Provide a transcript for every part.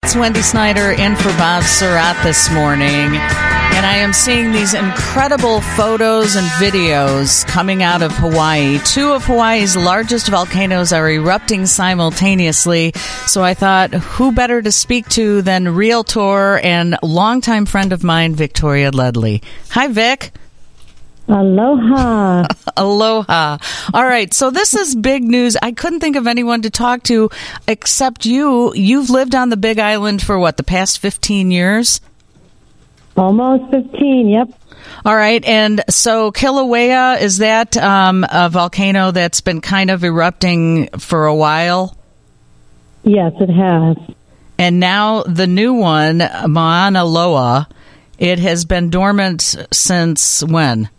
It's Wendy Snyder in for Bob Surratt this morning, and I am seeing these incredible photos and videos coming out of Hawaii. Two of Hawaii's largest volcanoes are erupting simultaneously, so I thought, who better to speak to than realtor and longtime friend of mine, Victoria Ledley. Hi, Vic. Aloha. Aloha. All right, so this is big news. I couldn't think of anyone to talk to except you. You've lived on the Big Island for what, the past 15 years? Almost 15, yep. All right, and so Kilauea, is that a volcano that's been kind of erupting for a while? Yes, it has. And now the new one, Mauna Loa, it has been dormant since when?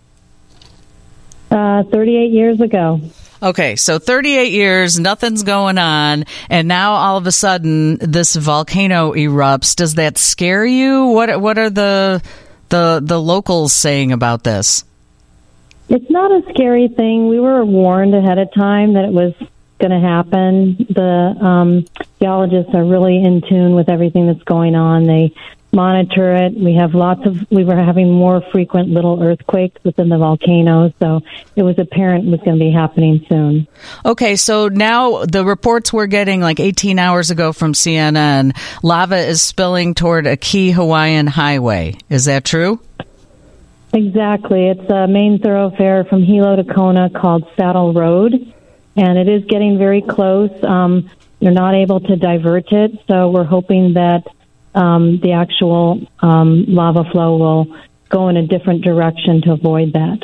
38 years ago. Okay, so 38 years, nothing's going on, and now all of a sudden this volcano erupts. Does that scare you? What are the locals saying about this? It's not a scary thing. We were warned ahead of time that it was going to happen. The geologists are really in tune with everything that's going on. They monitor it. We were having more frequent little earthquakes within the volcanoes, so it was apparent it was going to be happening soon. Okay, so now the reports we're getting like 18 hours ago from CNN, lava is spilling toward a key Hawaiian highway. Is that true? Exactly. It's a main thoroughfare from Hilo to Kona called Saddle Road, and it is getting very close. They're not able to divert it, so we're hoping that the actual lava flow will go in a different direction to avoid that.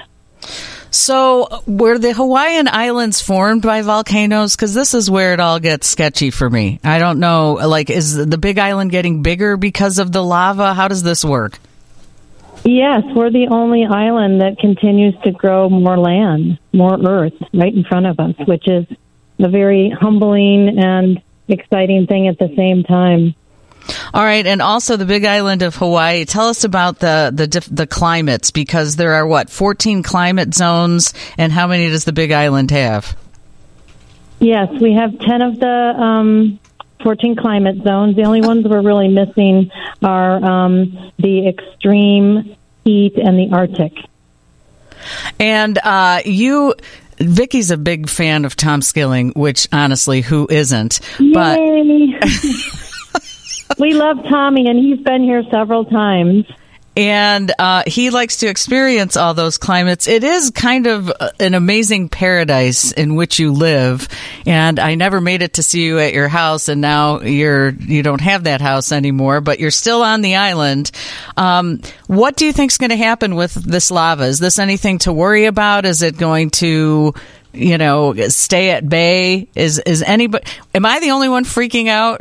So were the Hawaiian Islands formed by volcanoes? Because this is where it all gets sketchy for me. I don't know, like, is the Big Island getting bigger because of the lava? How does this work? Yes, we're the only island that continues to grow more land, more earth right in front of us, which is a very humbling and exciting thing at the same time. All right, and also the Big Island of Hawaii. Tell us about the climates, because there are, 14 climate zones, and how many does the Big Island have? Yes, we have 10 of the 14 climate zones. The only ones we're really missing are the extreme heat and the Arctic. And Vicky's a big fan of Tom Skilling, which, honestly, who isn't? Yay! But we love Tommy, and he's been here several times. And he likes to experience all those climates. It is kind of an amazing paradise in which you live. And I never made it to see you at your house, and now you don't have that house anymore, but you're still on the island. What do you think is going to happen with this lava? Is this anything to worry about? Is it going to, stay at bay? Am I the only one freaking out?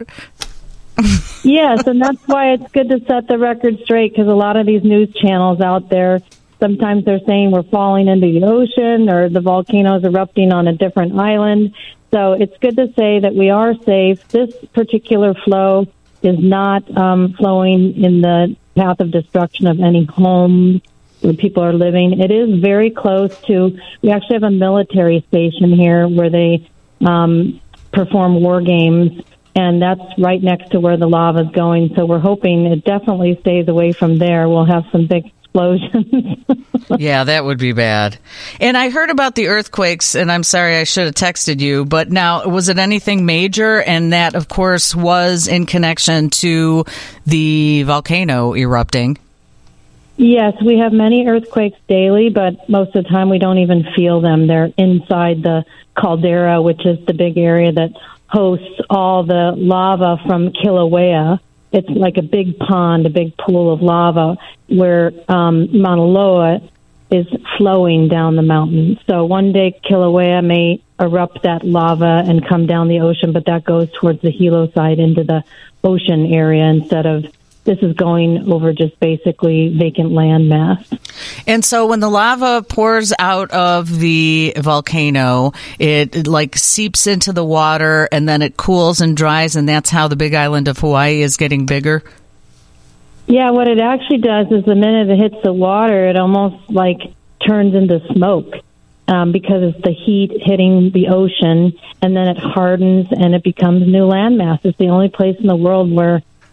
Yes, and that's why it's good to set the record straight, because a lot of these news channels out there, sometimes they're saying we're falling into the ocean or the volcano's erupting on a different island. So it's good to say that we are safe. This particular flow is not flowing in the path of destruction of any homes where people are living. It is very close to, we actually have a military station here where they perform war games, and that's right next to where the lava is going. So we're hoping it definitely stays away from there. We'll have some big explosions. Yeah, that would be bad. And I heard about the earthquakes, and I'm sorry, I should have texted you, but now, was it anything major? And that, of course, was in connection to the volcano erupting. Yes, we have many earthquakes daily, but most of the time we don't even feel them. They're inside the caldera, which is the big area that hosts all the lava from Kilauea. It's like a big pond, a big pool of lava where Mauna Loa is flowing down the mountain. So one day Kilauea may erupt that lava and come down the ocean, but that goes towards the Hilo side into the ocean area instead of this is going over just basically vacant land mass. And so when the lava pours out of the volcano, it like seeps into the water and then it cools and dries, and that's how the Big Island of Hawaii is getting bigger? Yeah, what it actually does is the minute it hits the water, it almost like turns into smoke because it's the heat hitting the ocean, and then it hardens and it becomes new landmass. It's the only place in the world where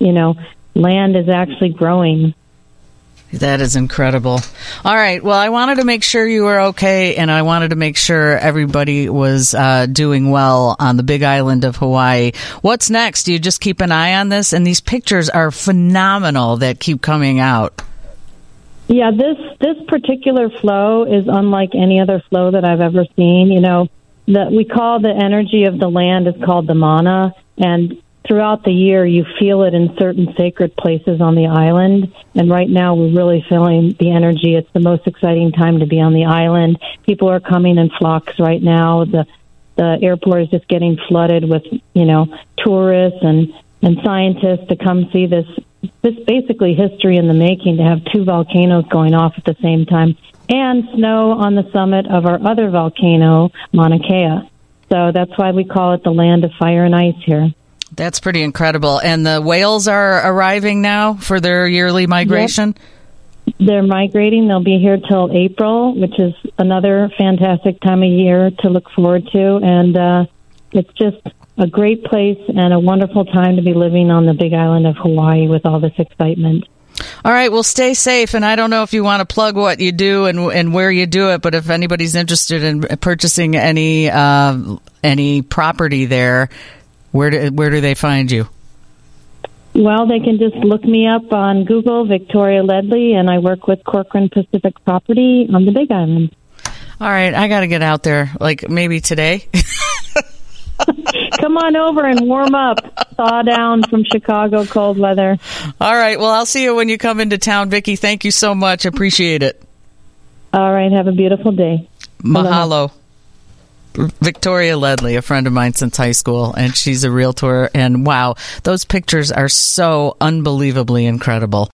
land is actually growing. That is incredible. All right. Well, I wanted to make sure you were okay, and I wanted to make sure everybody was doing well on the Big Island of Hawaii. What's next? Do you just keep an eye on this? And these pictures are phenomenal that keep coming out. Yeah, this particular flow is unlike any other flow that I've ever seen. We call the energy of the land is called the mana, and throughout the year, you feel it in certain sacred places on the island. And right now, we're really feeling the energy. It's the most exciting time to be on the island. People are coming in flocks right now. The airport is just getting flooded with, tourists and scientists to come see this basically history in the making, to have two volcanoes going off at the same time, and snow on the summit of our other volcano, Mauna Kea. So that's why we call it the land of fire and ice here. That's pretty incredible. And the whales are arriving now for their yearly migration? Yep. They're migrating. They'll be here till April, which is another fantastic time of year to look forward to. And it's just a great place and a wonderful time to be living on the Big Island of Hawaii with all this excitement. All right. Well, stay safe. And I don't know if you want to plug what you do and where you do it, but if anybody's interested in purchasing any property there, where do they find you? Well, they can just look me up on Google, Victoria Ledley, and I work with Corcoran Pacific Property on the Big Island. All right, I got to get out there, like maybe today. Come on over and warm up. Thaw down from Chicago cold weather. All right, well, I'll see you when you come into town, Vicki. Thank you so much. Appreciate it. All right, have a beautiful day. Mahalo. Victoria Ledley, a friend of mine since high school, and she's a realtor. And wow, those pictures are so unbelievably incredible.